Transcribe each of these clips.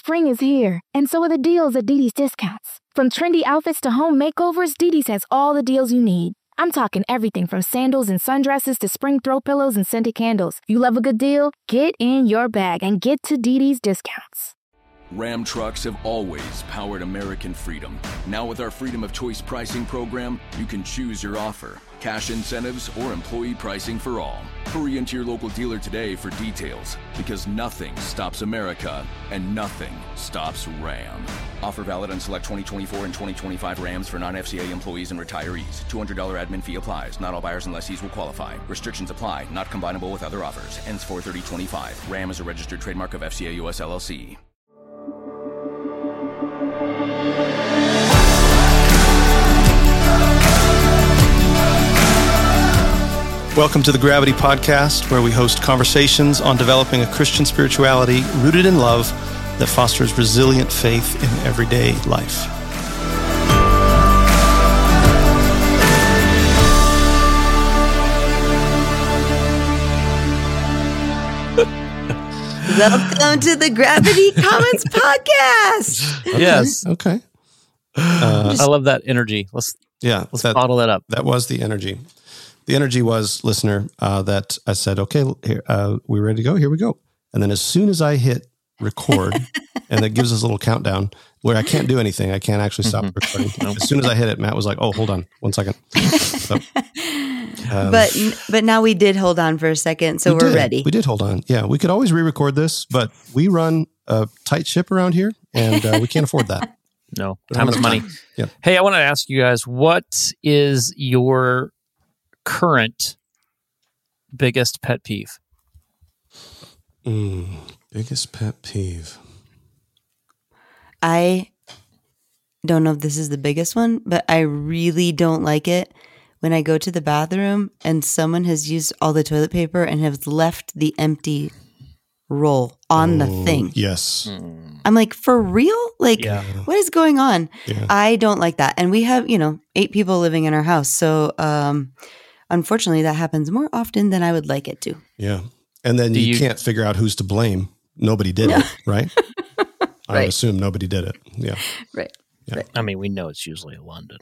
Spring is here, and so are the deals at DD's Discounts. From trendy outfits to home makeovers, DD's has all the deals you need. I'm talking everything from sandals and sundresses to spring throw pillows and scented candles. You love a good deal? Get in your bag and get to DD's Discounts. Ram trucks have always powered American freedom. Now with our Freedom of Choice pricing program, you can choose your offer, cash incentives, or employee pricing for all. Hurry into your local dealer today for details, because nothing stops America and nothing stops Ram. Offer valid on select 2024 and 2025 Rams for non-FCA employees and retirees. $200 admin fee applies. Not all buyers and lessees will qualify. Restrictions apply. Not combinable with other offers. Ends 4/30/25. Ram is a registered trademark of FCA US LLC. Welcome to the Gravity Podcast, where we host conversations on developing a Christian spirituality rooted in love that fosters resilient faith in everyday life. Welcome to the Gravity Commons Podcast. Yes. Okay. I love that energy. Let's bottle that up. That was the energy. The energy was, listener, that I said, okay, here, we're ready to go. Here we go. And then as soon as I hit record, and that gives us a little countdown where I can't do anything. I can't actually stop recording. As soon as I hit it, Matt was like, oh, hold on 1 second. So, but now we did hold on for a second, so we're ready. We did hold on. Yeah, we could always re-record this, but we run a tight ship around here, and we can't afford that. No, time is money. Yeah. Hey, I want to ask you guys, what is your current biggest pet peeve? Biggest pet peeve. I don't know if this is the biggest one, but I really don't like it when I go to the bathroom and someone has used all the toilet paper and has left the empty roll on the thing. Yes. I'm like, for real? Like, what is going on? Yeah. I don't like that. And we have, 8 people living in our house. So, unfortunately, that happens more often than I would like it to. Yeah. And then you can't figure out who's to blame. Nobody did it, right? I would assume nobody did it. Yeah. Right. Yeah. I mean, we know it's usually London.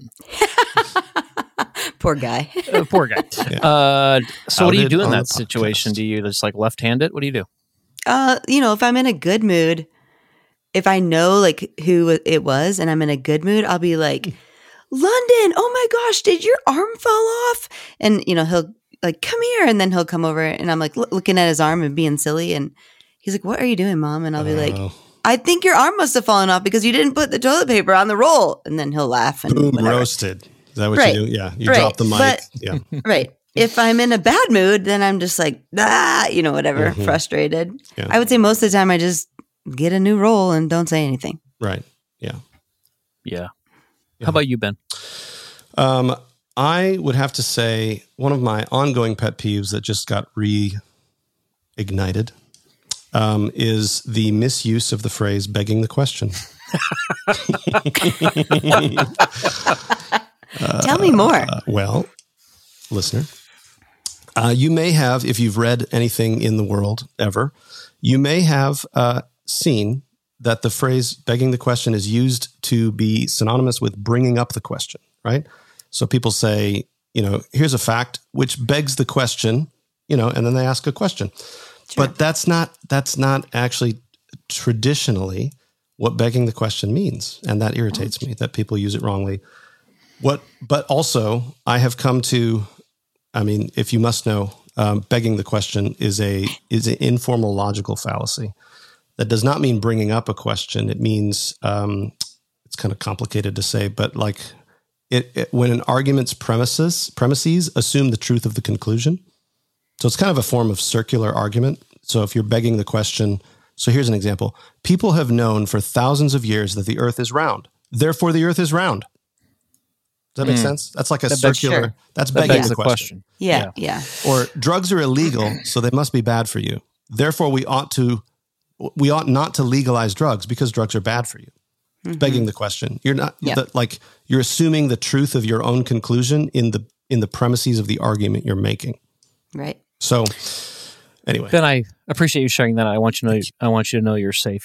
Poor guy. Poor guy. Yeah. So what do you do in that situation? Do you just like left-hand it? What do you do? If I'm in a good mood, if I know like who it was and I'm in a good mood, I'll be like, London, oh my gosh, did your arm fall off? And, he'll like, come here. And then he'll come over and I'm like looking at his arm and being silly. And he's like, what are you doing, Mom? And I'll be like, I think your arm must have fallen off because you didn't put the toilet paper on the roll. And then he'll laugh. And boom, whatever. Roasted. Is that what you do? Yeah. You drop the mic. But, right. If I'm in a bad mood, then I'm just like, whatever, frustrated. Yeah. I would say most of the time I just get a new roll and don't say anything. Right. Yeah. Yeah. How about you, Ben? I would have to say one of my ongoing pet peeves that just got reignited is the misuse of the phrase begging the question. Tell me more. Well, listener, you may have, if you've read anything in the world ever, you may have seen that the phrase begging the question is used to be synonymous with bringing up the question, right? So people say, here's a fact which begs the question, and then they ask a question. Sure. But that's not actually traditionally what begging the question means. And that irritates me that people use it wrongly. But also I have come to, if you must know, begging the question is an informal logical fallacy. That does not mean bringing up a question. It means, it's kind of complicated to say, but like when an argument's premises assume the truth of the conclusion. So it's kind of a form of circular argument. So if you're begging the question, so here's an example. People have known for thousands of years that the earth is round. Therefore, the earth is round. Does that make sense? That's like a circular, that's begging the question. Yeah. Or drugs are illegal, so they must be bad for you. Therefore, we ought not to legalize drugs because drugs are bad for you. Mm-hmm. Begging the question. You're not you're assuming the truth of your own conclusion in the premises of the argument you're making. Right. So anyway. Ben, I appreciate you sharing that. I want you to know you're safe here.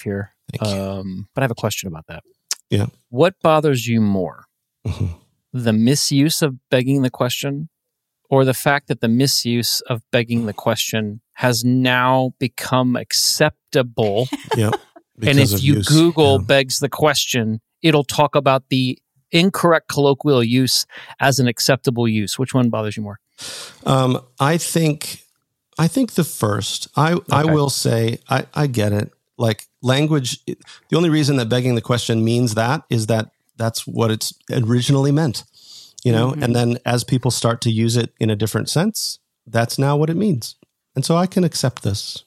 Thank you. But I have a question about that. Yeah. What bothers you more? Mhm. The misuse of begging the question, or the fact that the misuse of begging the question has now become acceptable? Yeah. And Because if of you use. Google Yeah. begs the question, it'll talk about the incorrect colloquial use as an acceptable use. Which one bothers you more? I think the first. I will say I get it. Like language, the only reason that begging the question means that is that that's what it's originally meant, and then as people start to use it in a different sense, that's now what it means. And so I can accept this.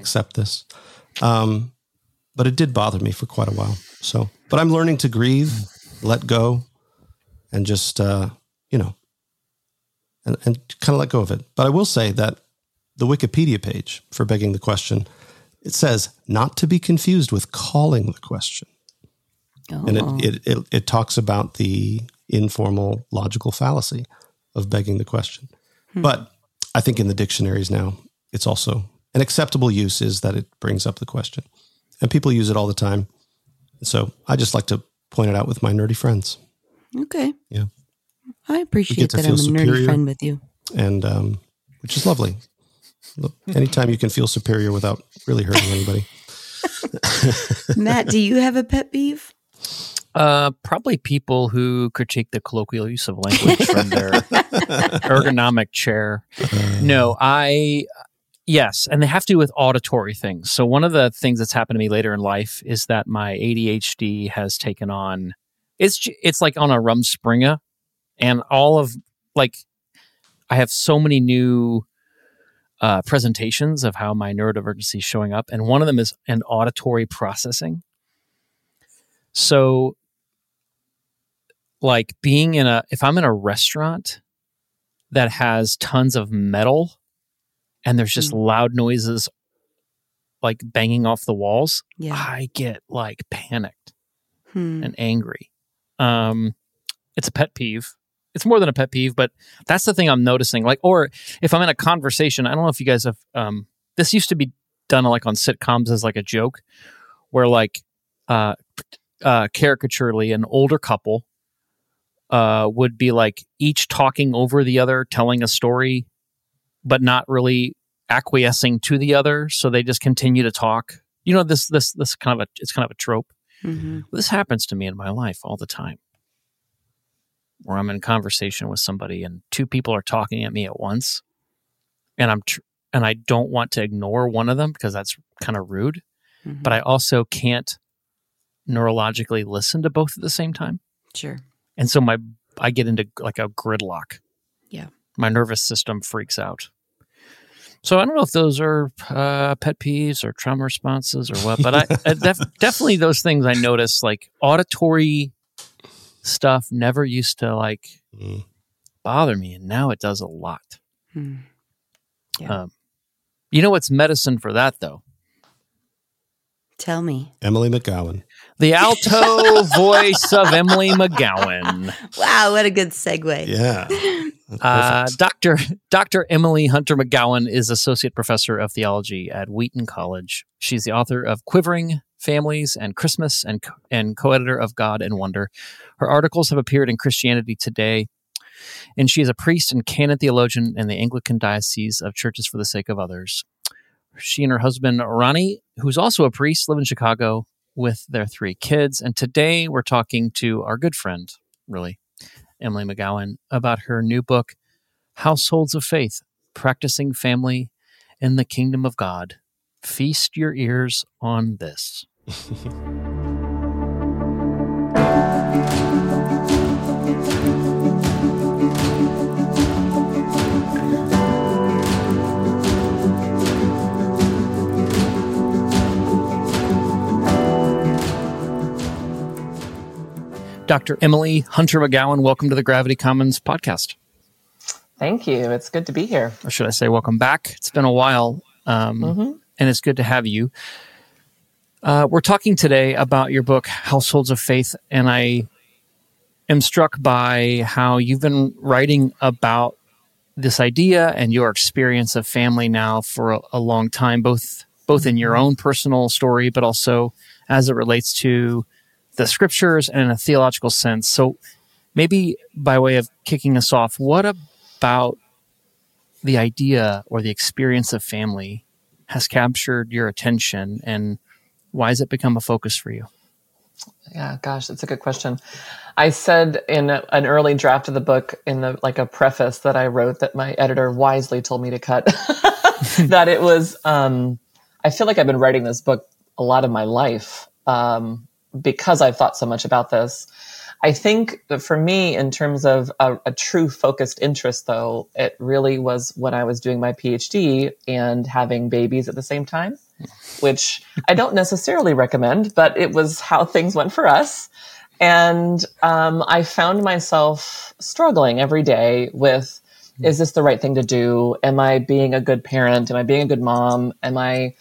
But it did bother me for quite a while. So, but I'm learning to grieve, let go, and just, and kind of let go of it. But I will say that the Wikipedia page for begging the question, it says not to be confused with calling the question. Oh. And it talks about the informal logical fallacy of begging the question. But I think in the dictionaries now, it's also an acceptable use is that it brings up the question. And people use it all the time. And so I just like to point it out with my nerdy friends. Okay. Yeah. I We appreciate get to that I'm feel a nerdy superior. friend with you. And which is lovely. Look, anytime you can feel superior without really hurting anybody. Matt, do you have a pet peeve? Probably people who critique the colloquial use of language from their ergonomic chair. No, yes, and they have to do with auditory things. So one of the things that's happened to me later in life is that my ADHD has taken on, it's like on a Rumspringa, and all of, like, I have so many new presentations of how my neurodivergency is showing up, and one of them is an auditory processing. So, like if I'm in a restaurant that has tons of metal and there's just loud noises like banging off the walls, I get like panicked and angry. It's a pet peeve. It's more than a pet peeve, but that's the thing I'm noticing. Like, or if I'm in a conversation, I don't know if you guys have, this used to be done like on sitcoms as like a joke where like, caricaturely an older couple would be like each talking over the other, telling a story, but not really acquiescing to the other. So they just continue to talk. This kind of it's kind of a trope. Mm-hmm. This happens to me in my life all the time, where I'm in conversation with somebody and two people are talking at me at once, and and I don't want to ignore one of them because that's kind of rude, but I also can't neurologically listen to both at the same time. Sure. And so I get into like a gridlock. Yeah. My nervous system freaks out. So I don't know if those are pet peeves or trauma responses or what, but I definitely those things I notice, like auditory stuff never used to like bother me, and now it does a lot. Yeah. You know what's medicine for that though? Tell me. Emily McGowan. The alto voice of Emily McGowan. Wow, what a good segue. Yeah. Dr. Emily Hunter McGowan is Associate Professor of Theology at Wheaton College. She's the author of Quivering Families and Christmas and co-editor of God and Wonder. Her articles have appeared in Christianity Today, and she is a priest and canon theologian in the Anglican Diocese of Churches for the Sake of Others. She and her husband, Ronnie, who's also a priest, live in Chicago with their 3 kids. And today we're talking to our good friend, really, Emily McGowan, about her new book, Households of Faith, Practicing Family in the Kingdom of God. Feast your ears on this. Dr. Emily Hunter McGowan, welcome to the Gravity Commons podcast. Thank you. It's good to be here. Or should I say welcome back? It's been a while, and it's good to have you. We're talking today about your book, Households of Faith, and I am struck by how you've been writing about this idea and your experience of family now for a long time, both in your own personal story, but also as it relates to the scriptures and in a theological sense. So maybe by way of kicking us off, what about the idea or the experience of family has captured your attention, and why has it become a focus for you? Yeah, gosh, that's a good question. I said in an early draft of the book, in a preface that I wrote that my editor wisely told me to cut, that it was, I feel like I've been writing this book a lot of my life because I've thought so much about this. I think that for me, in terms of a true focused interest, though, it really was when I was doing my PhD and having babies at the same time, which I don't necessarily recommend, but it was how things went for us. And I found myself struggling every day with, is this the right thing to do? Am I being a good parent? Am I being a good mom? Am I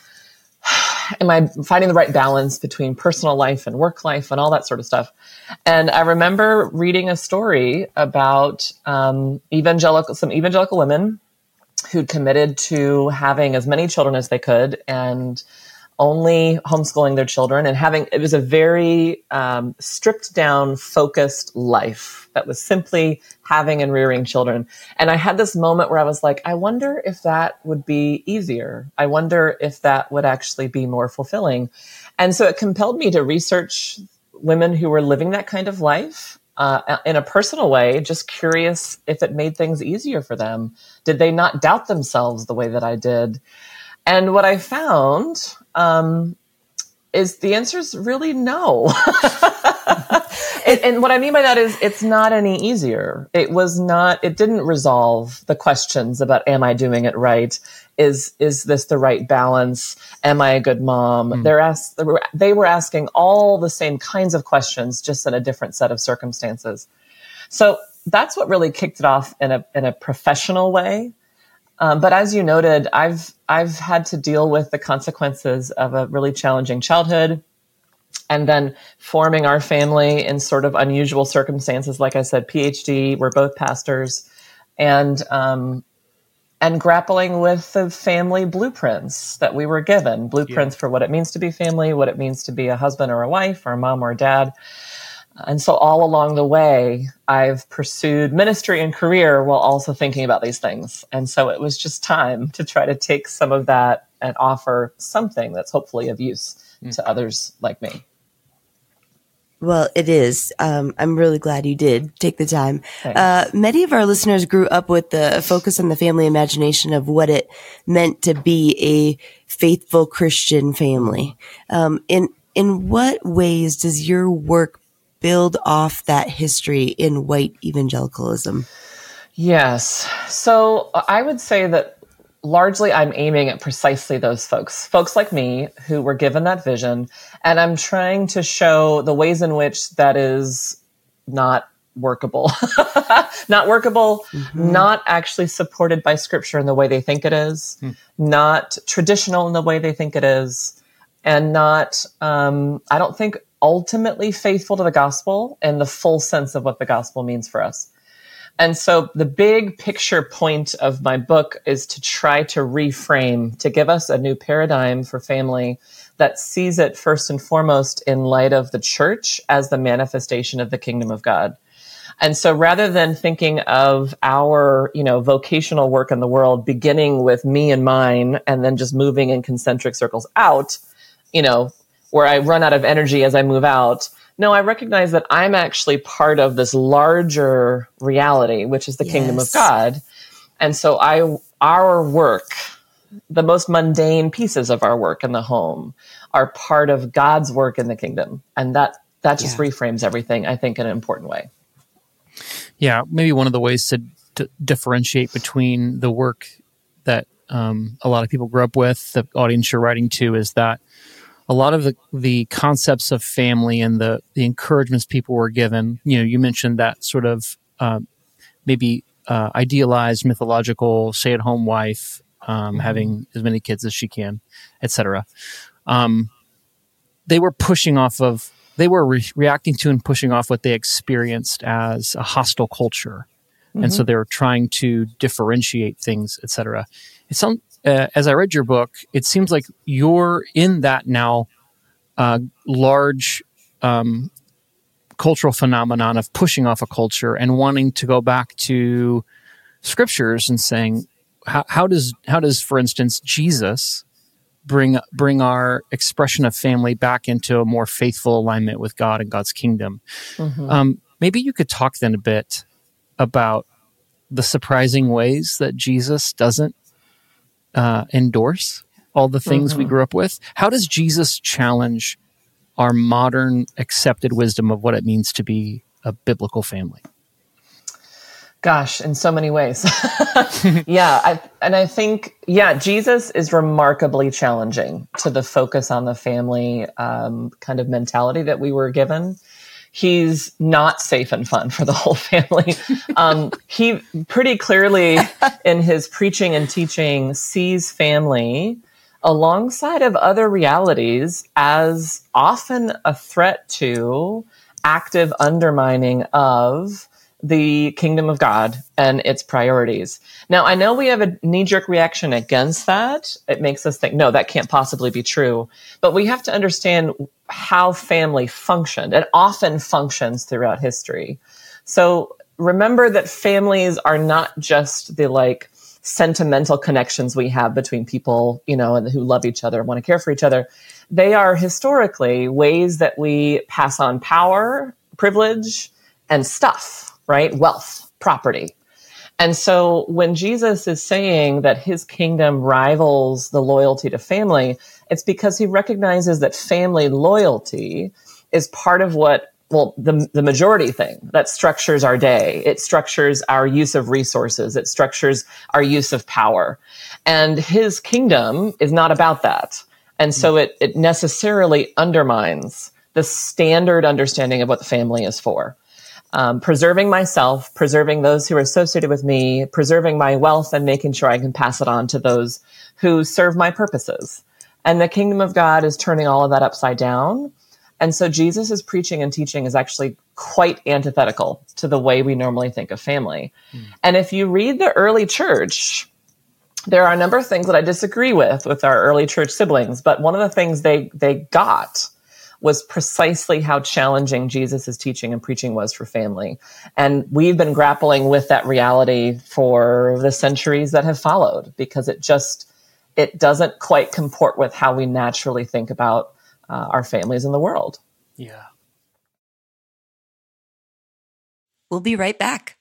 finding the right balance between personal life and work life and all that sort of stuff? And I remember reading a story about some evangelical women who'd committed to having as many children as they could and only homeschooling their children, and it was a very stripped down, focused life that was simply having and rearing children. And I had this moment where I was like, I wonder if that would be easier. I wonder if that would actually be more fulfilling. And so it compelled me to research women who were living that kind of life in a personal way, just curious if it made things easier for them. Did they not doubt themselves the way that I did? And what I found is the answer is really no. And what I mean by that is it's not any easier. It didn't resolve the questions about, am I doing it right? Is this the right balance? Am I a good mom? They were asking all the same kinds of questions, just in a different set of circumstances. So that's what really kicked it off in a professional way. But as you noted, I've had to deal with the consequences of a really challenging childhood, and then forming our family in sort of unusual circumstances. Like I said, PhD, we're both pastors, and grappling with the family blueprints that we were given, blueprints for what it means to be family, what it means to be a husband or a wife or a mom or a dad. And so all along the way, I've pursued ministry and career while also thinking about these things. And so it was just time to try to take some of that and offer something that's hopefully of use to others like me. Well, it is. I'm really glad you did take the time. Many of our listeners grew up with the focus on the family imagination of what it meant to be a faithful Christian family. In what ways does your work build off that history in white evangelicalism? Yes. So I would say that largely I'm aiming at precisely those folks like me who were given that vision. And I'm trying to show the ways in which that is not workable, not actually supported by scripture in the way they think it is, not traditional in the way they think it is, and not, I don't think, ultimately faithful to the gospel in the full sense of what the gospel means for us. And so the big picture point of my book is to try to reframe, to give us a new paradigm for family that sees it first and foremost in light of the church as the manifestation of the kingdom of God. And so rather than thinking of our, vocational work in the world beginning with me and mine and then just moving in concentric circles out, where I run out of energy as I move out. No, I recognize that I'm actually part of this larger reality, which is the kingdom of God. And so our work, the most mundane pieces of our work in the home, are part of God's work in the kingdom. And that just reframes everything, I think, in an important way. Yeah, maybe one of the ways to differentiate between the work that a lot of people grew up with, the audience you're writing to, is that a lot of the concepts of family and the encouragements people were given, you mentioned that sort of maybe idealized, mythological, stay-at-home wife, having as many kids as she can, etc. They were pushing off of, reacting to and pushing off what they experienced as a hostile culture. And so they were trying to differentiate things, etc. It sounds, as I read your book, it seems like you're in that now large cultural phenomenon of pushing off a culture and wanting to go back to scriptures and saying, how does, for instance, Jesus bring our expression of family back into a more faithful alignment with God and God's kingdom? Maybe you could talk then a bit about the surprising ways that Jesus doesn't endorse all the things we grew up with. How does Jesus challenge our modern accepted wisdom of what it means to be a biblical family? Gosh, in so many ways. I think Jesus is remarkably challenging to the focus on the family kind of mentality that we were given. He's not safe and fun for the whole family. He pretty clearly in his preaching and teaching sees family alongside of other realities as often a threat to active undermining of the kingdom of God and its priorities. Now, I know we have a knee-jerk reaction against that. It makes us think, no, that can't possibly be true. But we have to understand how family functioned and often functions throughout history. So remember that families are not just the sentimental connections we have between people, and who love each other, want to care for each other. They are historically ways that we pass on power, privilege, and stuff, right? Wealth, property. And so when Jesus is saying that his kingdom rivals the loyalty to family, it's because he recognizes that family loyalty is part of the majority thing that structures our day. It structures our use of resources. It structures our use of power. And his kingdom is not about that. And so it necessarily undermines the standard understanding of what the family is for. Preserving myself, preserving those who are associated with me, preserving my wealth, and making sure I can pass it on to those who serve my purposes. And the kingdom of God is turning all of that upside down. And so Jesus' preaching and teaching is actually quite antithetical to the way we normally think of family. And if you read the early church, there are a number of things that I disagree with our early church siblings. But one of the things they got was precisely how challenging Jesus' teaching and preaching was for family. And we've been grappling with that reality for the centuries that have followed, because it doesn't quite comport with how we naturally think about our families in the world. Yeah. We'll be right back.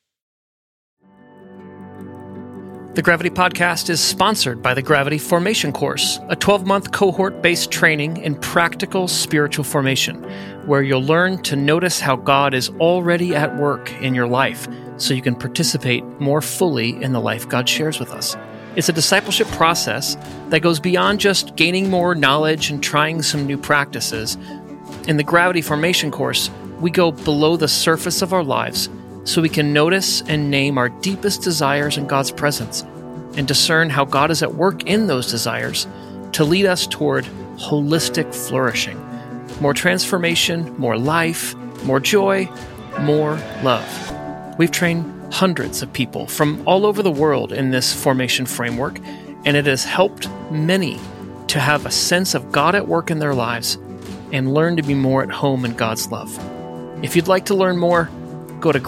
The Gravity Podcast is sponsored by the Gravity Formation Course, a 12-month cohort-based training in practical spiritual formation, where you'll learn to notice how God is already at work in your life so you can participate more fully in the life God shares with us. It's a discipleship process that goes beyond just gaining more knowledge and trying some new practices. In the Gravity Formation Course, we go below the surface of our lives so we can notice and name our deepest desires in God's presence and discern how God is at work in those desires to lead us toward holistic flourishing. More transformation, more life, more joy, more love. We've trained hundreds of people from all over the world in this formation framework, and it has helped many to have a sense of God at work in their lives and learn to be more at home in God's love. If you'd like to learn more, go to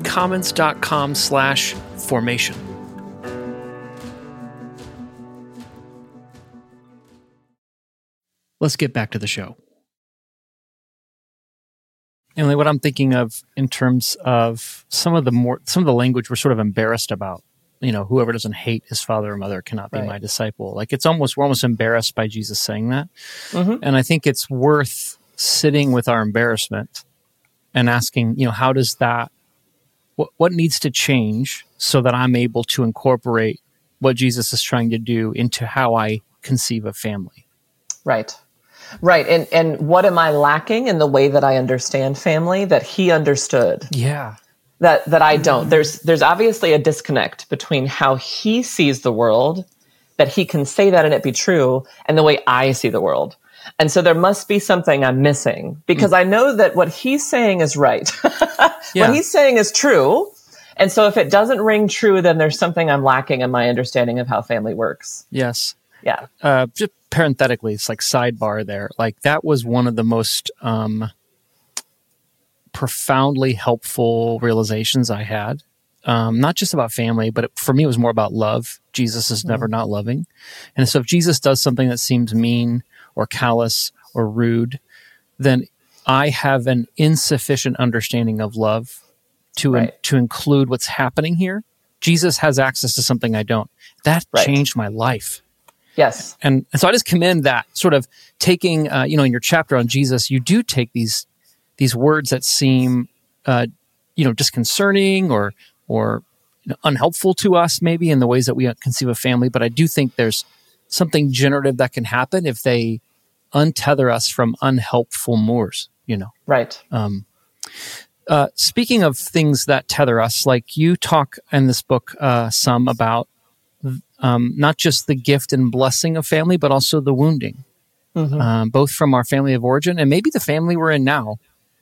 gravitycommons.com/formation. Let's get back to the show. And what I'm thinking of in terms of some of the language we're sort of embarrassed about, whoever doesn't hate his father or mother cannot be my disciple. Like we're almost embarrassed by Jesus saying that. And I think it's worth sitting with our embarrassment and asking, how does that, what needs to change so that I'm able to incorporate what Jesus is trying to do into how I conceive of family? Right. And what am I lacking in the way that I understand family that he understood? Yeah. That I don't. There's obviously a disconnect between how he sees the world, that he can say that and it be true, and the way I see the world. And so there must be something I'm missing, because I know that what he's saying is right. What he's saying is true. And so if it doesn't ring true, then there's something I'm lacking in my understanding of how family works. Yes. Yeah. Just parenthetically, it's like sidebar there. Like that was one of the most profoundly helpful realizations I had. Not just about family, but for me, it was more about love. Jesus is never not loving. And so if Jesus does something that seems mean or callous or rude, then I have an insufficient understanding of love to include what's happening here. Jesus has access to something I don't. That changed my life. Yes. And so I just commend that sort of taking, in your chapter on Jesus, you do take these words that seem, disconcerting or unhelpful to us maybe in the ways that we conceive of family. But I do think there's something generative that can happen if they untether us from unhelpful moors, Right. Speaking of things that tether us, like you talk in this book some about not just the gift and blessing of family, but also the wounding, both from our family of origin and maybe the family we're in now,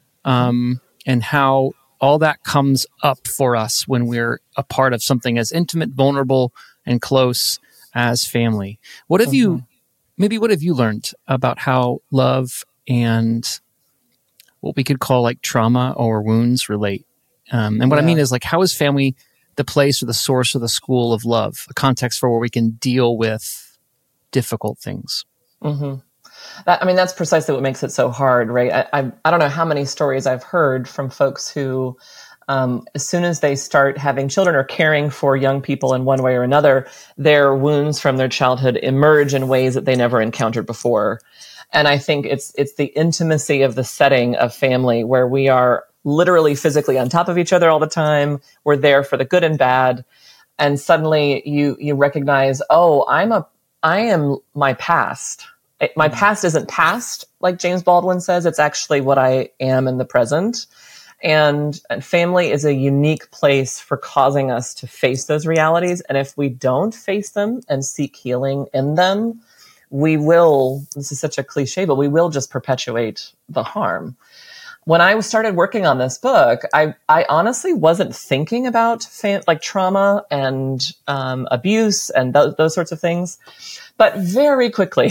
and how all that comes up for us when we're a part of something as intimate, vulnerable, and close as family. What have you learned about how love and what we could call like trauma or wounds relate? And what I mean is like, how is family the place or the source or the school of love, a context for where we can deal with difficult things? Mm-hmm. That's precisely what makes it so hard, right? I don't know how many stories I've heard from folks who, as soon as they start having children or caring for young people in one way or another, their wounds from their childhood emerge in ways that they never encountered before. And I think it's the intimacy of the setting of family where we are literally physically on top of each other all the time. We're there for the good and bad. And suddenly you recognize, I am my past. My past isn't past, like James Baldwin says. It's actually what I am in the present. And family is a unique place for causing us to face those realities. And if we don't face them and seek healing in them, we will, this is such a cliche, but we will just perpetuate the harm. When I started working on this book, I honestly wasn't thinking about trauma and abuse and those sorts of things. But very quickly,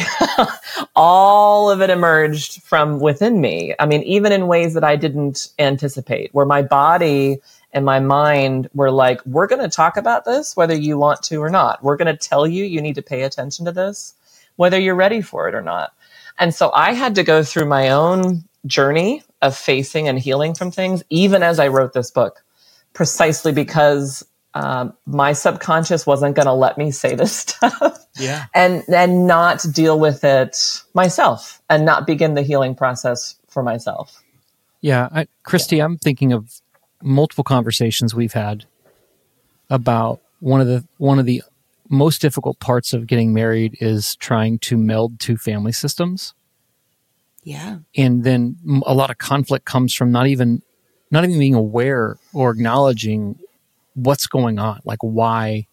all of it emerged from within me. I mean, even in ways that I didn't anticipate, where my body and my mind were like, we're going to talk about this, whether you want to or not. We're going to tell you need to pay attention to this, whether you're ready for it or not. And so I had to go through my own journey of facing and healing from things, even as I wrote this book, precisely because my subconscious wasn't going to let me say this stuff and not deal with it myself and not begin the healing process for myself. Yeah. Christy, I'm thinking of multiple conversations we've had about one of the most difficult parts of getting married is trying to meld two family systems. Yeah. And then a lot of conflict comes from not even being aware or acknowledging what's going on, like why.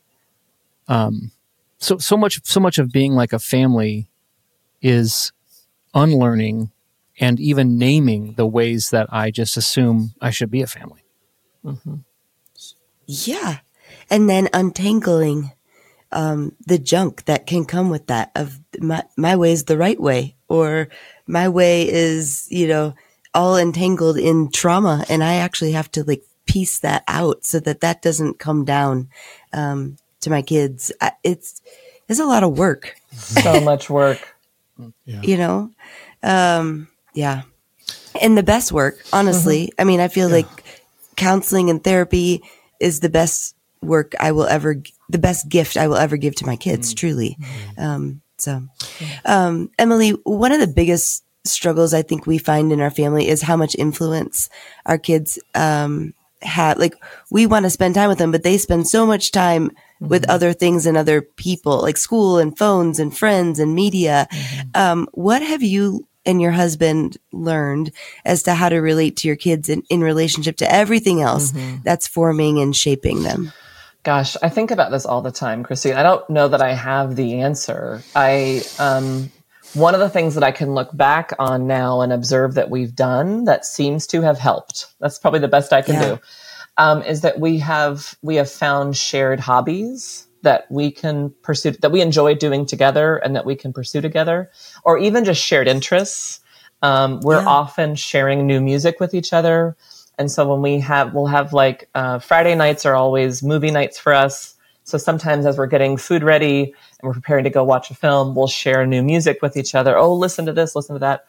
So much of being like a family is unlearning and even naming the ways that I just assume I should be a family. Mm-hmm. Yeah. And then untangling the junk that can come with that of my way is the right way, or my way is, all entangled in trauma. And I actually have to piece that out so that doesn't come down to my kids. It's a lot of work. So much work. Yeah. Yeah. And the best work, honestly, Mm-hmm. I feel like counseling and therapy is the best work the best gift I will ever give to my kids, truly. Emily, one of the biggest struggles I think we find in our family is how much influence our kids have. Like, we want to spend time with them, but they spend so much time with other things and other people, like school and phones and friends and media. What have you and your husband learned as to how to relate to your kids in relationship to everything else that's forming and shaping them? Gosh, I think about this all the time, Christine. I don't know that I have the answer. One of the things that I can look back on now and observe that we've done that seems to have helped, that's probably the best I can do, is that we have found shared hobbies that we can pursue, that we enjoy doing together and that we can pursue together, or even just shared interests. We're often sharing new music with each other. And so when we'll have like Friday nights are always movie nights for us. So sometimes as we're getting food ready and we're preparing to go watch a film, we'll share new music with each other. Oh, listen to this, listen to that.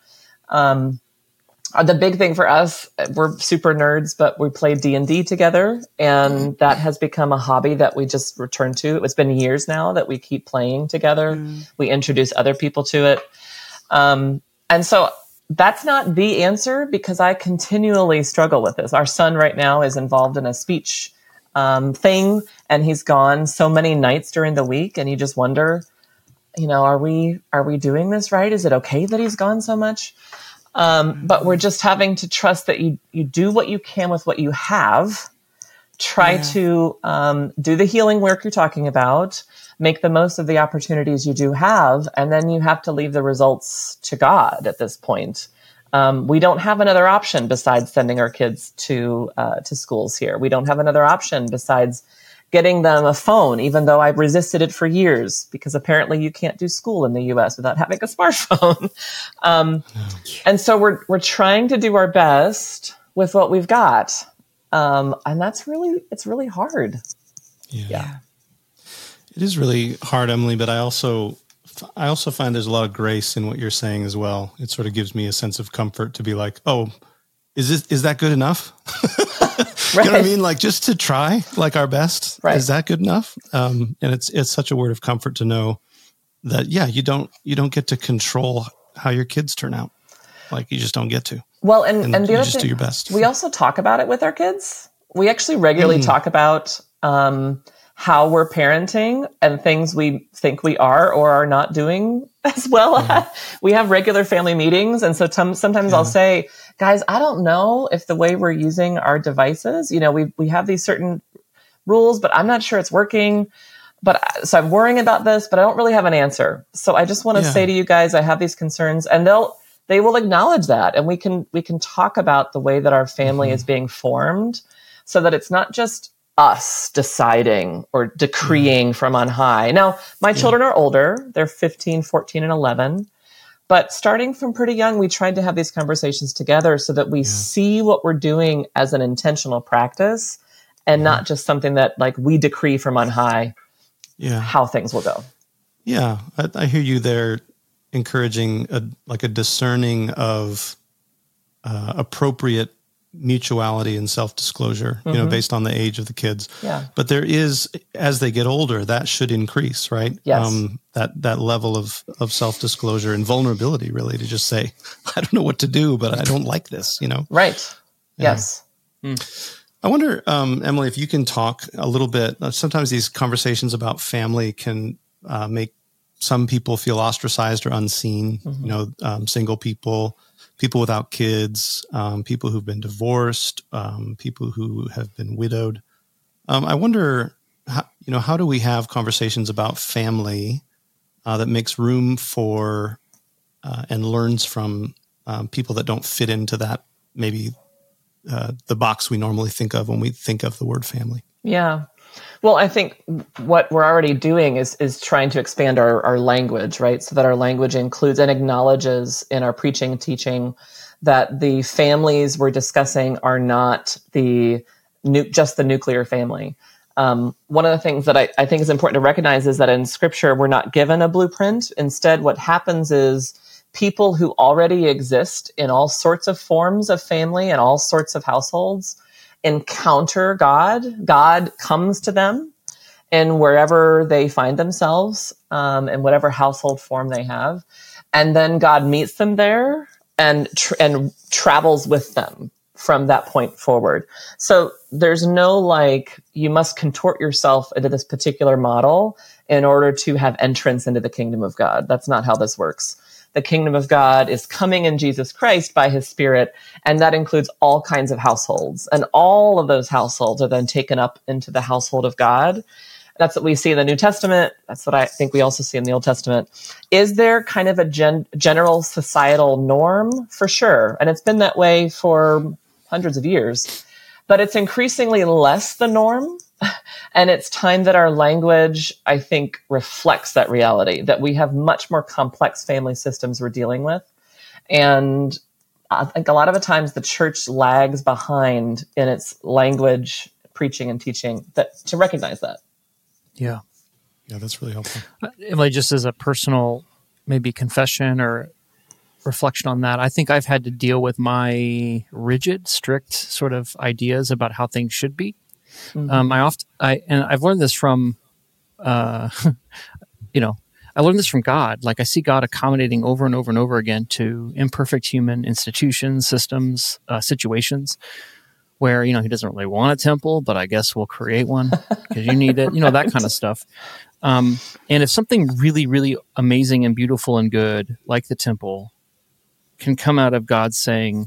The big thing for us, we're super nerds, but we play D&D together, and that has become a hobby that we just return to. It's been years now that we keep playing together. We introduce other people to it. And so that's not the answer, because I continually struggle with this. Our son right now is involved in a speech thing, and he's gone so many nights during the week, and you just wonder, are we doing this right? Is it okay that he's gone so much? But we're just having to trust that you do what you can with what you have. Try to do the healing work you're talking about, make the most of the opportunities you do have, and then you have to leave the results to God at this point. We don't have another option besides sending our kids to schools here. We don't have another option besides getting them a phone, even though I've resisted it for years, because apparently you can't do school in the US without having a smartphone. And so we're trying to do our best with what we've got. And it's really hard. Yeah. It is really hard, Emily, but I also find there's a lot of grace in what you're saying as well. It sort of gives me a sense of comfort to be like, oh, is that good enough? Right. You know what I mean? Like, just to try like our best. Right. Is that good enough? And it's such a word of comfort to know that, you don't get to control how your kids turn out. Like, you just don't get to. Well, and the you other just thing, do your best. We also talk about it with our kids. We actually regularly talk about how we're parenting and things we think we are or are not doing as well at. We have regular family meetings. And so sometimes I'll say, guys, I don't know if the way we're using our devices, we have these certain rules, but I'm not sure it's working. So I'm worrying about this, but I don't really have an answer. So I just want to say to you guys, I have these concerns, and they will acknowledge that. And we can talk about the way that our family is being formed, so that it's not just us deciding or decreeing from on high. Now, my children are older. They're 15, 14, and 11. But starting from pretty young, we tried to have these conversations together so that we see what we're doing as an intentional practice and not just something that like we decree from on high how things will go. Yeah, I hear you there encouraging a discerning of appropriate mutuality and self-disclosure, based on the age of the kids. Yeah. But there is, as they get older, that should increase, right? Yes. That level of self-disclosure and vulnerability, really, to just say, I don't know what to do, but I don't like this, Right. Yeah. Yes. I wonder, Emily, if you can talk a little bit. Sometimes these conversations about family can make some people feel ostracized or unseen, single people without kids, people who've been divorced, people who have been widowed. I wonder, how do we have conversations about family that makes room for and learns from people that don't fit into that, maybe the box we normally think of when we think of the word family? Yeah. Well, I think what we're already doing is trying to expand our language, right? So that our language includes and acknowledges in our preaching and teaching that the families we're discussing are not just the nuclear family. One of the things that I think is important to recognize is that in Scripture, we're not given a blueprint. Instead, what happens is people who already exist in all sorts of forms of family and all sorts of households encounter God. God comes to them in wherever they find themselves, in whatever household form they have. And then God meets them there and travels with them from that point forward. So there's no you must contort yourself into this particular model in order to have entrance into the kingdom of God. That's not how this works. The kingdom of God is coming in Jesus Christ by his Spirit, and that includes all kinds of households. And all of those households are then taken up into the household of God. That's what we see in the New Testament. That's what I think we also see in the Old Testament. Is there kind of a general societal norm? For sure. And it's been that way for hundreds of years. but it's increasingly less the norm. And it's time that our language, I think, reflects that reality, that we have much more complex family systems we're dealing with. And I think a lot of the times the church lags behind in its language, preaching and teaching, to recognize that. Yeah. Yeah, that's really helpful. Emily, just as a personal maybe confession or reflection on that, I think I've had to deal with my rigid, strict sort of ideas about how things should be. Mm-hmm. I've learned this from, I learned this from God. Like I see God accommodating over and over and over again to imperfect human institutions, systems, situations where, he doesn't really want a temple, but I guess we'll create one because you need it, that kind of stuff. And if something really, really amazing and beautiful and good, like the temple, can come out of God saying,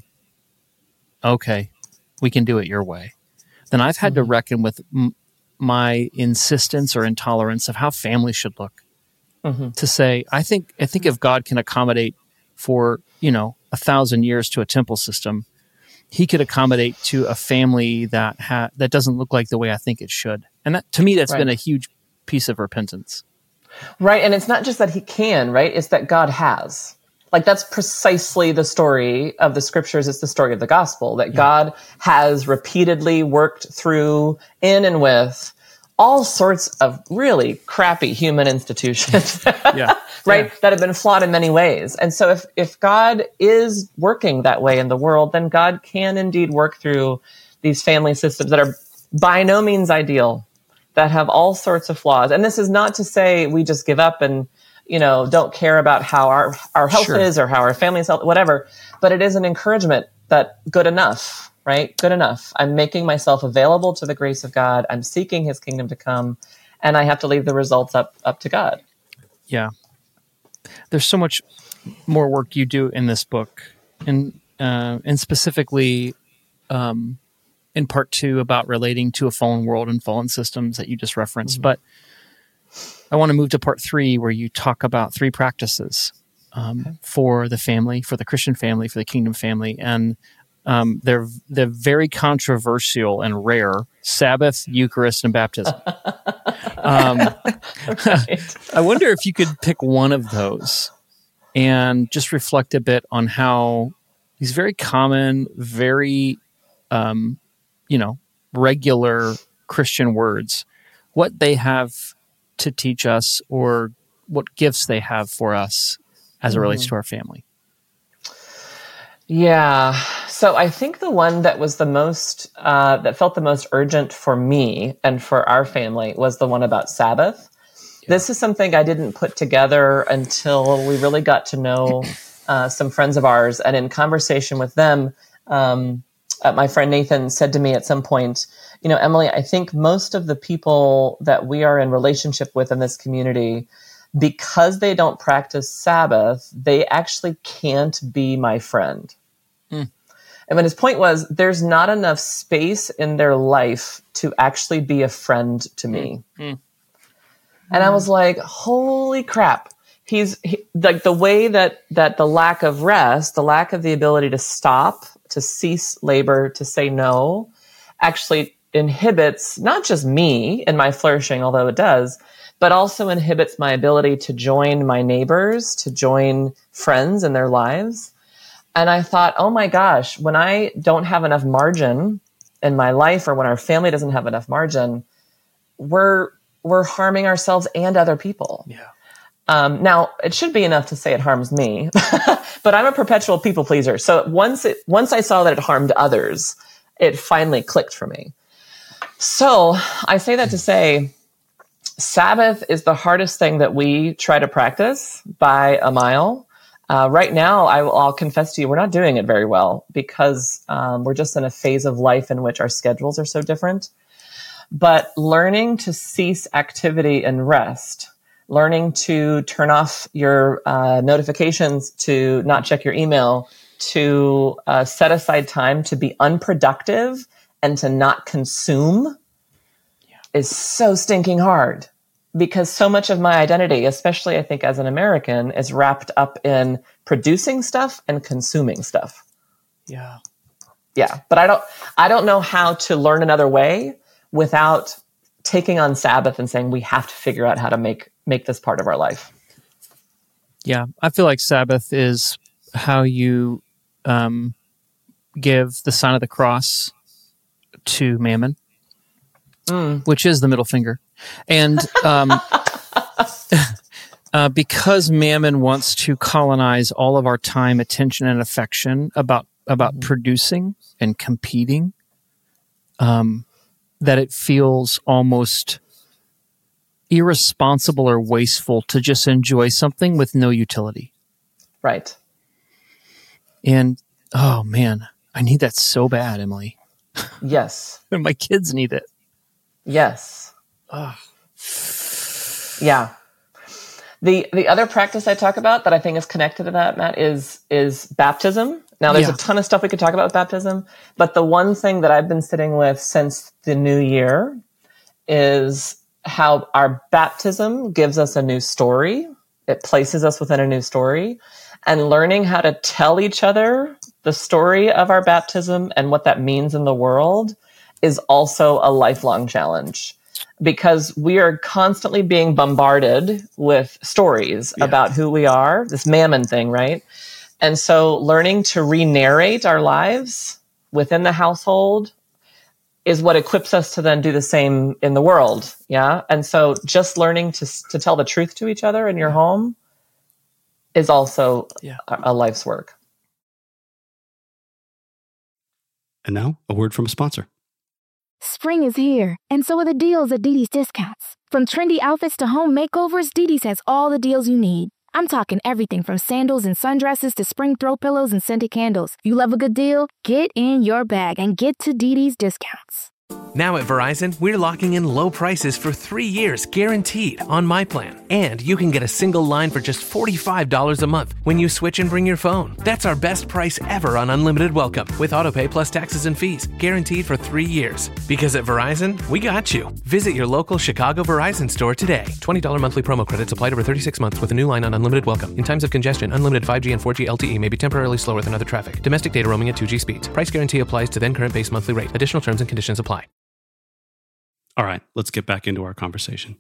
okay, we can do it your way, then I've had to reckon with my insistence or intolerance of how families should look. To say, I think if God can accommodate for 1,000 years to a temple system, He could accommodate to a family that doesn't look like the way I think it should. And that, to me, that's been a huge piece of repentance. Right, and it's not just that He can, right? It's that God has. Like that's precisely the story of the scriptures. It's the story of the gospel that God has repeatedly worked through, in and with all sorts of really crappy human institutions, right? Yeah. That have been flawed in many ways. And so if God is working that way in the world, then God can indeed work through these family systems that are by no means ideal, that have all sorts of flaws. And this is not to say we just give up and, don't care about how our health is or how our family's health, whatever. But it is an encouragement that good enough. Right? Good enough. I'm making myself available to the grace of God. I'm seeking His kingdom to come, and I have to leave the results up to God. Yeah. There's so much more work you do in this book, and specifically in part 2 about relating to a fallen world and fallen systems that you just referenced. But I want to move to part 3 where you talk about 3 practices for the family, for the Christian family, for the kingdom family, and they're very controversial and rare: Sabbath, Eucharist, and baptism. I wonder if you could pick one of those and just reflect a bit on how these very common, very regular Christian words, what they have to teach us, or what gifts they have for us as it relates to our family. Yeah. So I think the one that was the most, that felt the most urgent for me and for our family was the one about Sabbath. Yeah. This is something I didn't put together until we really got to know some friends of ours. And in conversation with them, my friend Nathan said to me at some point, Emily, I think most of the people that we are in relationship with in this community, because they don't practice Sabbath, they actually can't be my friend. And his point was, there's not enough space in their life to actually be a friend to me. And I was like, holy crap. He's like the way that the lack of rest, the lack of the ability to stop, to cease labor, to say no, actually inhibits not just me in my flourishing, although it does, but also inhibits my ability to join my neighbors, to join friends in their lives. And I thought, oh my gosh, when I don't have enough margin in my life, or when our family doesn't have enough margin, we're harming ourselves and other people. Yeah. Now, it should be enough to say it harms me, but I'm a perpetual people pleaser. So once I saw that it harmed others, it finally clicked for me. So I say that to say, Sabbath is the hardest thing that we try to practice by a mile. Right now, I'll confess to you, we're not doing it very well because we're just in a phase of life in which our schedules are so different. But learning to cease activity and rest, learning to turn off your notifications, to not check your email, to set aside time to be unproductive and to not consume is so stinking hard. Because so much of my identity, especially I think as an American, is wrapped up in producing stuff and consuming stuff. Yeah. Yeah. But I don't know how to learn another way without taking on Sabbath and saying we have to figure out how to make this part of our life. Yeah. I feel like Sabbath is how you give the sign of the cross to Mammon, which is the middle finger. And because Mammon wants to colonize all of our time, attention, and affection about producing and competing, that it feels almost irresponsible or wasteful to just enjoy something with no utility. Right. And, oh man, I need that so bad, Emily. Yes. And my kids need it. Yes. Ugh. Yeah. The other practice I talk about that I think is connected to that, Matt, is baptism. Now, there's a ton of stuff we could talk about with baptism, but the one thing that I've been sitting with since the new year is how our baptism gives us a new story. It places us within a new story, and learning how to tell each other the story of our baptism and what that means in the world is also a lifelong challenge, because we are constantly being bombarded with stories about who we are, this Mammon thing, right? And so learning to re-narrate our lives within the household is what equips us to then do the same in the world. Yeah. And so just learning to tell the truth to each other in your home is also a life's work. And now, a word from a sponsor. Spring is here, and so are the deals at DD's Discounts. From trendy outfits to home makeovers, DD's has all the deals you need. I'm talking everything from sandals and sundresses to spring throw pillows and scented candles. You love a good deal? Get in your bag and get to DD's Discounts. Now at Verizon, we're locking in low prices for 3 years guaranteed on my plan. And you can get a single line for just $45 a month when you switch and bring your phone. That's our best price ever on unlimited welcome with autopay plus taxes and fees, guaranteed for 3 years. Because at Verizon, we got you. Visit your local Chicago Verizon store today. $20 monthly promo credits applied over 36 months with a new line on unlimited welcome. In times of congestion, unlimited 5G and 4G LTE may be temporarily slower than other traffic. Domestic data roaming at 2G speeds. Price guarantee applies to then current base monthly rate. Additional terms and conditions apply. All right, let's get back into our conversation.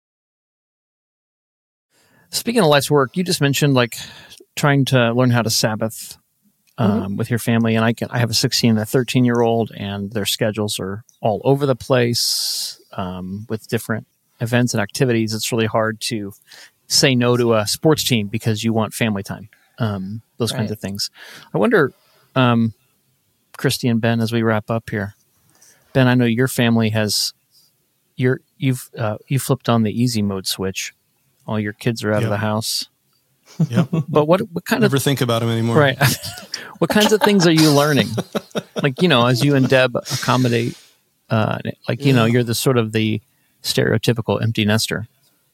Speaking of life's work, you just mentioned like trying to learn how to Sabbath with your family, and I have a 16 and a 13-year-old, and their schedules are all over the place with different events and activities. It's really hard to say no to a sports team because you want family time. Those kinds of things. I wonder, Christy and Ben, as we wrap up here. Ben, I know your family has. You've flipped on the easy mode switch. All your kids are out of the house. Yeah. But what kind of never think about them anymore? Right. What kinds of things are you learning? Like, as you and Deb accommodate, you're the sort of the stereotypical empty nester.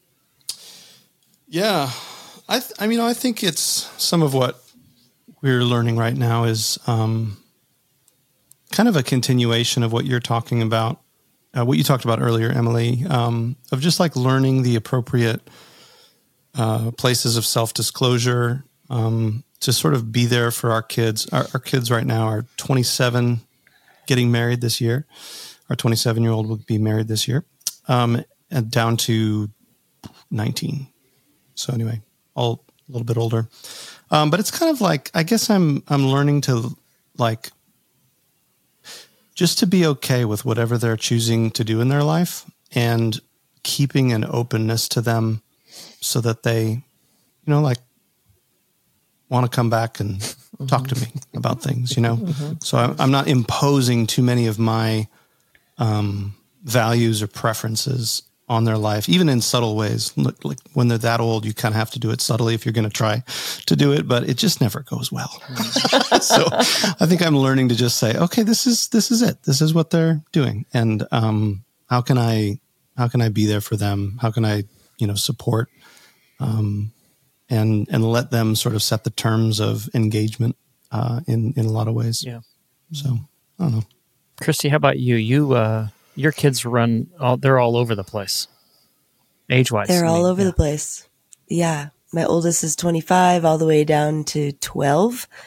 Yeah. I think it's some of what we're learning right now is kind of a continuation of what you're talking about. What you talked about earlier, Emily, of just like learning the appropriate places of self-disclosure to sort of be there for our kids. Our kids right now are 27, getting married this year. Our 27-year-old will be married this year, and down to 19. So anyway, all a little bit older. But it's kind of like, I guess I'm learning to like, just to be okay with whatever they're choosing to do in their life and keeping an openness to them so that they, want to come back and talk to me about things, So I'm not imposing too many of my values or preferences on their life, even in subtle ways. Like when they're that old, you kind of have to do it subtly if you're going to try to do it, but it just never goes well. So I think I'm learning to just say, okay, this is it. This is what they're doing. And how can I be there for them? How can I, support and let them sort of set the terms of engagement in a lot of ways. Yeah. So I don't know. Christy, how about you? Your kids they're all over the place, age-wise. They're all over the place. Yeah. My oldest is 25 all the way down to 12.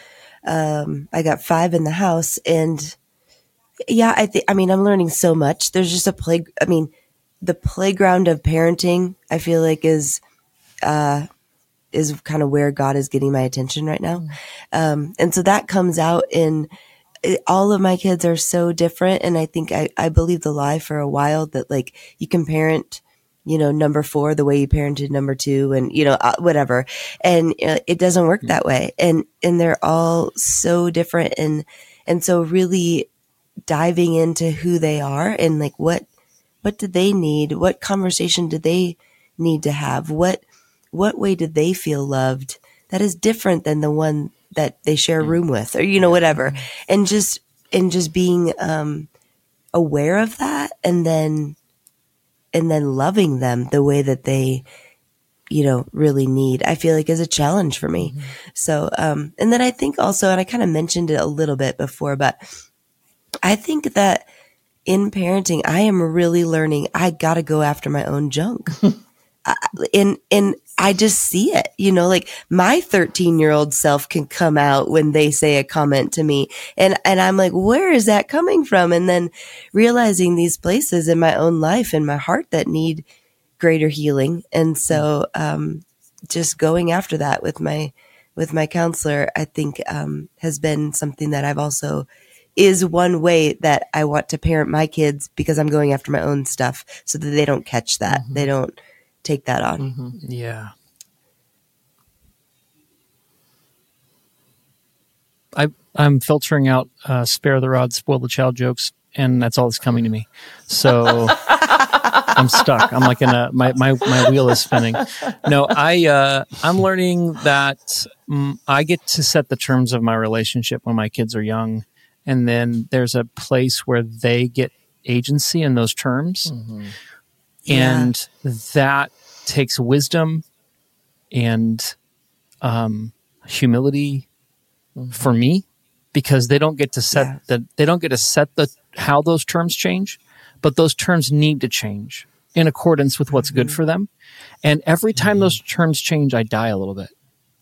I got 5 in the house, and yeah, I'm learning so much. There's just the playground of parenting, I feel like is kind of where God is getting my attention right now. And so that comes out in all of my kids are so different. And I think I believed the lie for a while that like you can parent, number 4 the way you parented number 2 and, whatever. And it doesn't work that way. And they're all so different. And so really diving into who they are and like, what do they need? What conversation do they need to have? What way do they feel loved that is different than the one that they share a room with, or, whatever. And just being aware of that and then loving them the way that they, really need, I feel like is a challenge for me. So, and then I think also, and I kind of mentioned it a little bit before, but I think that in parenting, I am really learning, I got to go after my own junk. And I just see it, like my 13-year-old self can come out when they say a comment to me. And I'm like, where is that coming from? And then realizing these places in my own life and my heart that need greater healing. And so, just going after that with my counselor, I think, has been something that I've also is one way that I want to parent my kids, because I'm going after my own stuff so that they don't catch that. They don't take that on. Yeah. I'm filtering out spare the rod, spoil the child jokes, and that's all that's coming to me. So I'm stuck. I'm like my wheel is spinning. No, I'm learning that I get to set the terms of my relationship when my kids are young, and then there's a place where they get agency in those terms. And that takes wisdom and humility for me, because they don't get to set how those terms change, but those terms need to change in accordance with what's good for them. And every time those terms change, I die a little bit.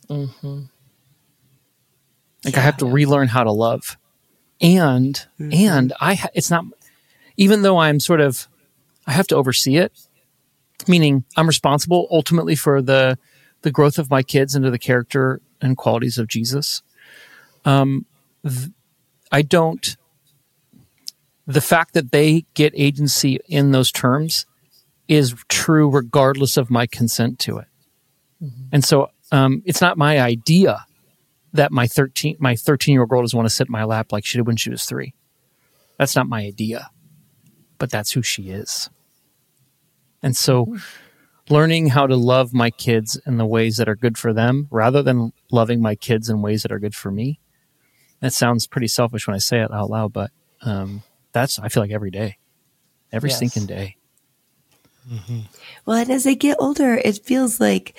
Like I have to relearn how to love. And it's not, even though I have to oversee it, meaning I'm responsible ultimately for the growth of my kids into the character and qualities of Jesus. The fact that they get agency in those terms is true regardless of my consent to it. And so, it's not my idea that my 13-year-old girl doesn't want to sit in my lap like she did when she was 3. That's not my idea, but that's who she is. And so learning how to love my kids in the ways that are good for them rather than loving my kids in ways that are good for me. That sounds pretty selfish when I say it out loud, but that's, I feel like every day, every stinking day. Well, and as they get older, it feels like,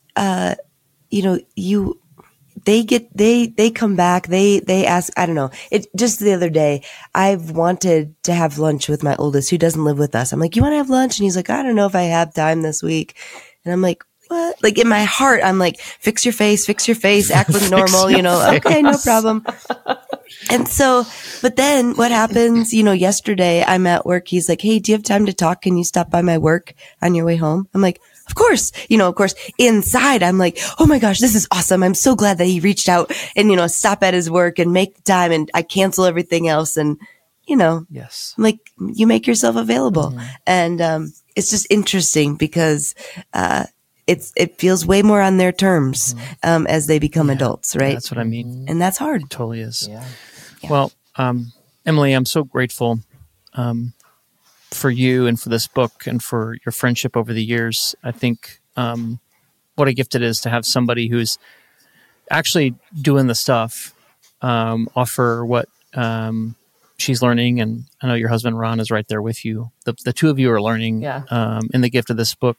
they come back, they ask, I don't know. It just the other day, I've wanted to have lunch with my oldest who doesn't live with us. I'm like, you want to have lunch? And he's like, I don't know if I have time this week. And I'm like, what? Like in my heart, I'm like, fix your face, act like normal, okay, no problem. And so, but then what happens, yesterday I'm at work. He's like, hey, do you have time to talk? Can you stop by my work on your way home? I'm like, of course, inside I'm like, oh my gosh, this is awesome. I'm so glad that he reached out and, stop at his work and make the time, and I cancel everything else. And, yes, like you make yourself available. And, it's just interesting because, it feels way more on their terms, as they become adults, right? That's what I mean. And that's hard. It totally is. Yeah. Well, Emily, I'm so grateful, for you and for this book and for your friendship over the years. I think what a gift it is to have somebody who's actually doing the stuff, offer what she's learning. And I know your husband, Ron, is right there with you. The two of you are learning in the gift of this book.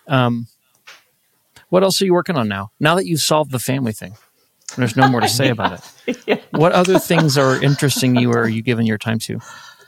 What else are you working on now? Now that you've solved the family thing, there's no more to say about it. What other things are interesting you, or are you giving your time to?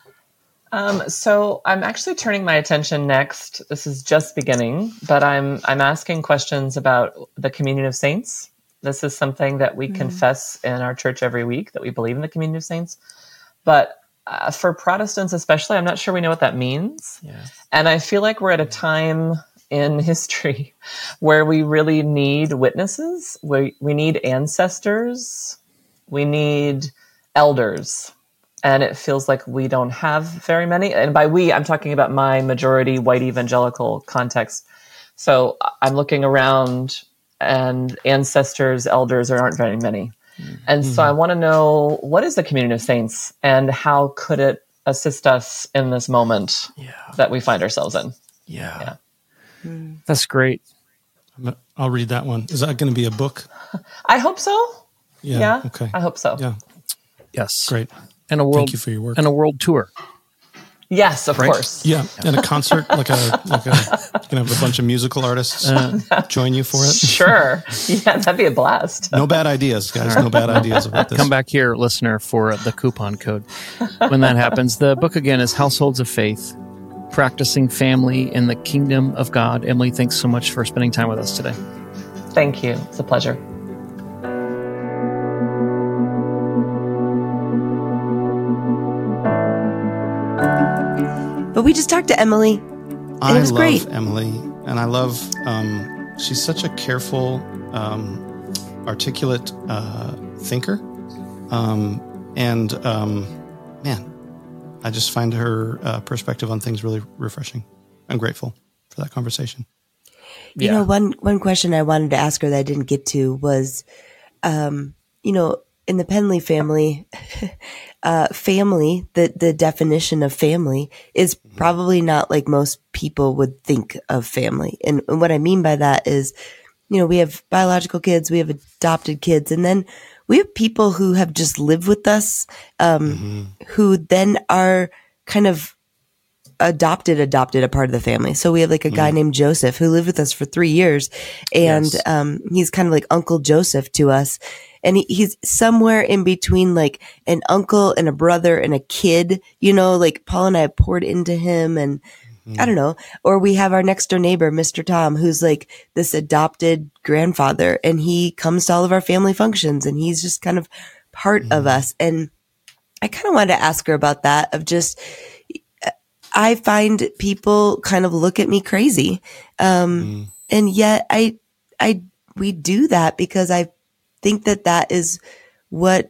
So I'm actually turning my attention next. This is just beginning, but I'm asking questions about the communion of saints. This is something that we confess in our church every week, that we believe in the communion of saints. But for Protestants especially, I'm not sure we know what that means. Yeah. And I feel like we're at a time in history where we really need witnesses. We need ancestors. We need elders. And it feels like we don't have very many. And by we, I'm talking about my majority white evangelical context. So I'm looking around, and ancestors, elders, there aren't very many. And so I want to know, what is the communion of saints, and how could it assist us in this moment that we find ourselves in? Yeah. That's great. I'll read that one. Is that going to be a book? I hope so. Yeah. Okay. I hope so. Yeah. Yes. Great. And a world, Thank you for your work. and a world tour. Yes, of course. Yeah, and a concert, like you can have a bunch of musical artists join you for it. Sure. Yeah, that'd be a blast. No bad ideas, guys. No bad ideas about this. Come back here, listener, for the coupon code when that happens. The book again is Households of Faith, Practicing Family in the Kingdom of God. Emily, thanks so much for spending time with us today. Thank you. It's a pleasure. But we just talked to Emily, and it was great. Emily, and I love, she's such a careful, articulate thinker. Man, I just find her perspective on things really refreshing. I'm grateful for that conversation. You know, one question I wanted to ask her that I didn't get to was, you know, in the Penley family, family, the definition of family is probably not like most people would think of family. And what I mean by that is, you know, we have biological kids, we have adopted kids, and then we have people who have just lived with us, who then are kind of adopted a part of the family. So we have like a guy named Joseph who lived with us for 3 years, and he's kind of like Uncle Joseph to us. And he's somewhere in between like an uncle and a brother and a kid, you know, like Paul and I have poured into him, and I don't know. Or we have our next door neighbor, Mr. Tom, who's like this adopted grandfather, and he comes to all of our family functions, and he's just kind of part of us. And I kind of wanted to ask her about that, of just, I find people kind of look at me crazy. And yet we do that because I think that is what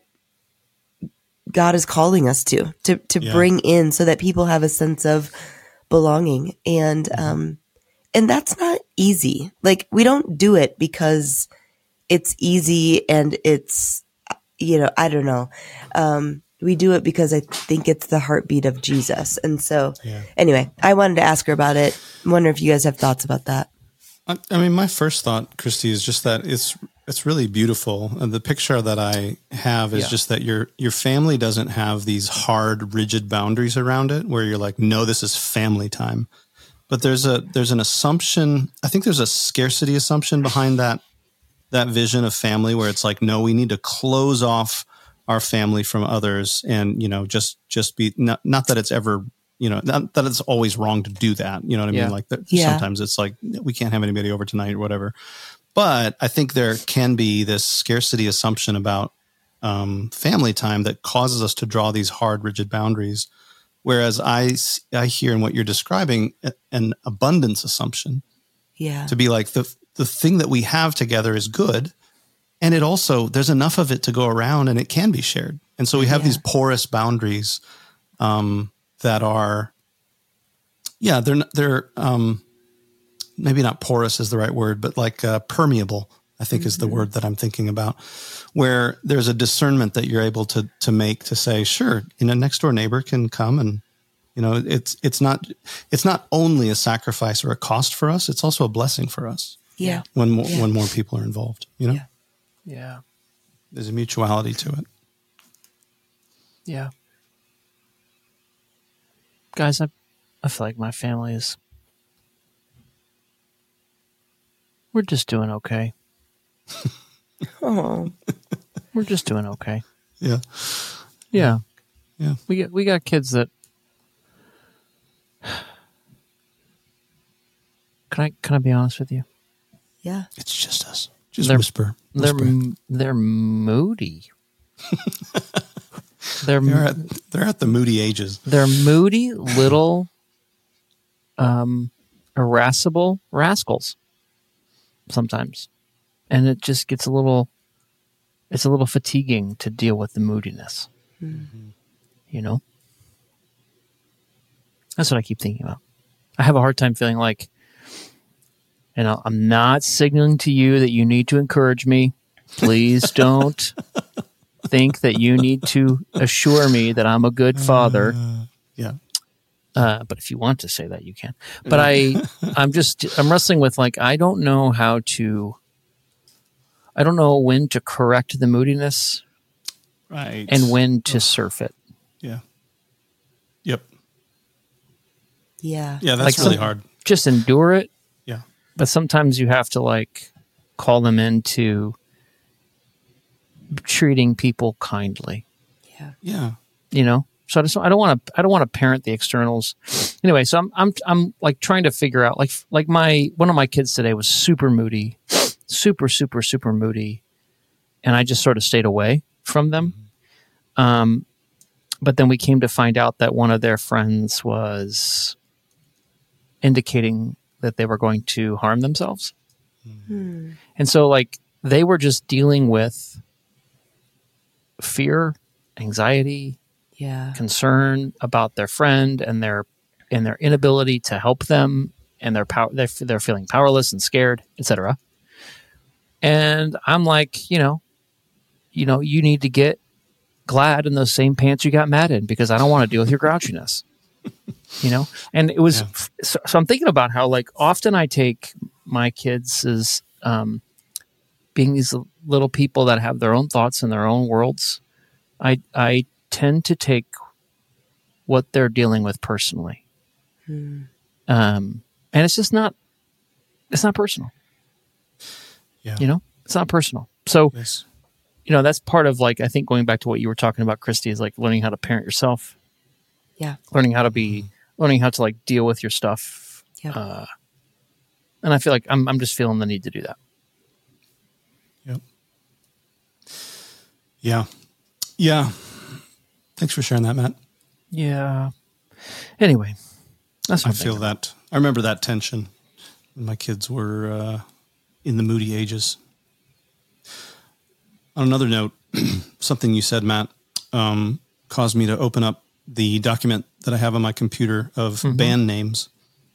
God is calling us to bring in, so that people have a sense of belonging. And that's not easy. Like, we don't do it because it's easy and it's, you know, I don't know. We do it because I think it's the heartbeat of Jesus. And so anyway, I wanted to ask her about it. I wonder if you guys have thoughts about that. I mean, my first thought, Christy, is just that it's really beautiful. And the picture that I have is just that your family doesn't have these hard, rigid boundaries around it where you're like, no, this is family time. But there's an assumption. I think there's a scarcity assumption behind that vision of family, where it's like, no, we need to close off our family from others, and, you know, just be not that it's ever, you know, not that it's always wrong to do that. You know what I mean? Like sometimes it's like, we can't have anybody over tonight or whatever. But I think there can be this scarcity assumption about family time that causes us to draw these hard, rigid boundaries. Whereas I hear in what you're describing an abundance assumption. Yeah. To be like, the thing that we have together is good. And it also, there's enough of it to go around, and it can be shared. And so we have these porous boundaries that are, they're maybe not porous is the right word, but like permeable, I think is the word that I'm thinking about, where there's a discernment that you're able to make, to say, sure, you know, next door neighbor can come, and, you know, it's not only a sacrifice or a cost for us, it's also a blessing for us. Yeah. When more people are involved, you know? Yeah. There's a mutuality to it. Yeah. Guys, I feel like my family is, we're just doing okay. Oh. We're just doing okay. Yeah. Yeah. Yeah. We got kids that, Can I be honest with you? Yeah. It's just us. Just whisper. They're moody. they're at the moody ages. They're moody little, irascible rascals. Sometimes, and it just gets a little fatiguing to deal with the moodiness. Mm-hmm. You know, that's what I keep thinking about. I have a hard time feeling like, and I'm not signaling to you that you need to encourage me. Please don't think that you need to assure me that I'm a good father. Yeah. But if you want to say that, you can. But I'm wrestling with, like, I don't know when to correct the moodiness, right, and when to surf it. Yeah. Yep. Yeah. Yeah, that's really hard. Just endure it. Yeah. But sometimes you have to, like, call them into treating people kindly. Yeah. Yeah. You know? So I don't want to parent the externals. Anyway, so I'm like trying to figure out, like one of my kids today was super moody, super moody, and I just sort of stayed away from them. But then we came to find out that one of their friends was indicating that they were going to harm themselves. Mm-hmm. And so, like, they were just dealing with fear, anxiety, concern about their friend and their inability to help them, and they're feeling powerless and scared, etc. And I'm like, you need to get glad in those same pants you got mad in, because I don't want to deal with your grouchiness. And it was so I'm thinking about how, like, often I take my kids as being these little people that have their own thoughts and their own worlds. I tend to take what they're dealing with personally. And it's just not personal. Yeah. It's not personal. So, that's part of, like, I think going back to what you were talking about, Christy, is like learning how to parent yourself. Yeah. Learning how to like deal with your stuff. Yeah. And I feel like I'm just feeling the need to do that. Yep. Yeah. Yeah. Thanks for sharing that, Matt. Yeah. Anyway, that's what I feel that. I remember that tension when my kids were in the moody ages. On another note, something you said, Matt, caused me to open up the document that I have on my computer of band names.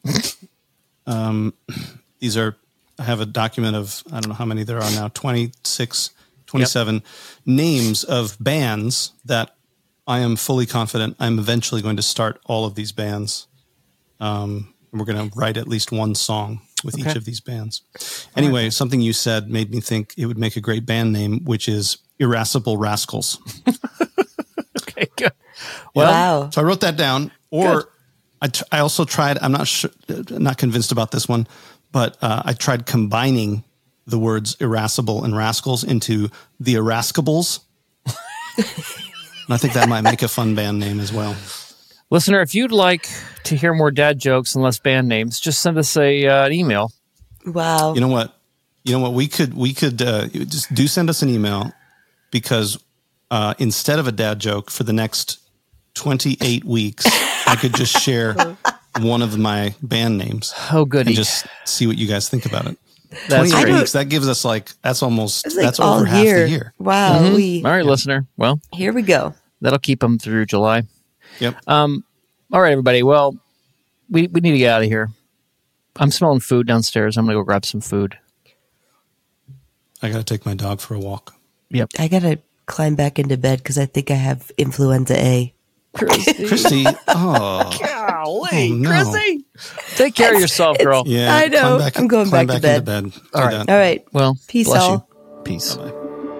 I have a document of, I don't know how many there are now, 27 names of bands that I am fully confident I'm eventually going to start all of these bands. And we're going to write at least one song with each of these bands. Anyway, something you said made me think it would make a great band name, which is Irascible Rascals. Okay, good. Well, so I wrote that down. Or I also tried, I'm not convinced about this one, but I tried combining the words irascible and rascals into the Irascibles. And I think that might make a fun band name as well. Listener, if you'd like to hear more dad jokes and less band names, just send us an email. Wow. You know what? We could just send us an email, because instead of a dad joke for the next 28 weeks, I could just share one of my band names. Oh, goody. And just see what you guys think about it. That's 28 great. weeks, that gives us that's like over half the year. Wow. Mm-hmm. All right, listener. Well, here we go. That'll keep them through July. Yep. All right, everybody. Well, we need to get out of here. I'm smelling food downstairs. I'm going to go grab some food. I got to take my dog for a walk. Yep. I got to climb back into bed because I think I have influenza A. Christy. Oh. Golly, no. Christy. Take care of yourself, girl. Yeah. I know. I'm going back to bed. Into bed. All right. Do All right. Well, peace bless all. You. Peace. Bye-bye.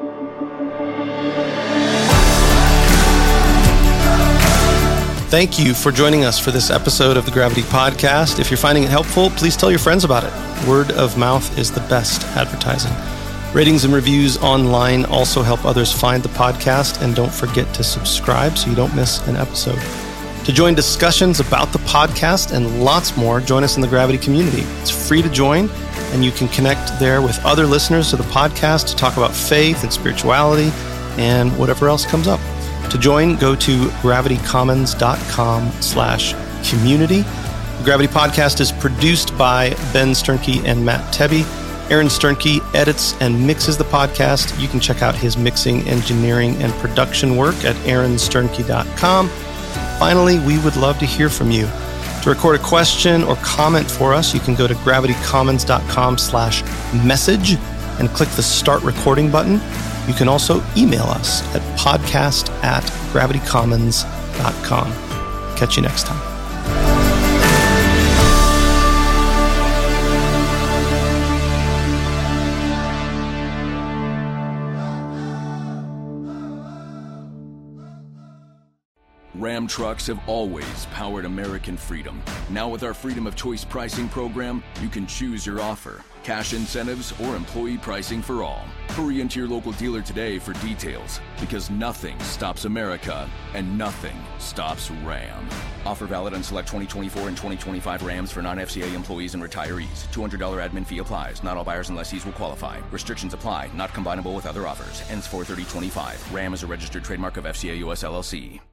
Thank you for joining us for this episode of the Gravity Podcast. If you're finding it helpful, please tell your friends about it. Word of mouth is the best advertising. Ratings and reviews online also help others find the podcast, and don't forget to subscribe so you don't miss an episode. To join discussions about the podcast and lots more, join us in the Gravity community. It's free to join, and you can connect there with other listeners to the podcast to talk about faith and spirituality and whatever else comes up. To join, go to gravitycommons.com/community. The Gravity Podcast is produced by Ben Sternke and Matt Tebbe. Aaron Sternke edits and mixes the podcast. You can check out his mixing, engineering, and production work at aaronsternke.com. Finally, we would love to hear from you. To record a question or comment for us, you can go to gravitycommons.com/message and click the Start Recording button. You can also email us at podcast@gravitycommons.com. Catch you next time. Ram trucks have always powered American freedom. Now with our Freedom of Choice pricing program, you can choose your offer, cash incentives, or employee pricing for all. Hurry into your local dealer today for details, because nothing stops America and nothing stops Ram. Offer valid on select 2024 and 2025 Rams for non-FCA employees and retirees. $200 admin fee applies. Not all buyers and lessees will qualify. Restrictions apply. Not combinable with other offers. Ends 4/30/25. Ram is a registered trademark of FCA US LLC.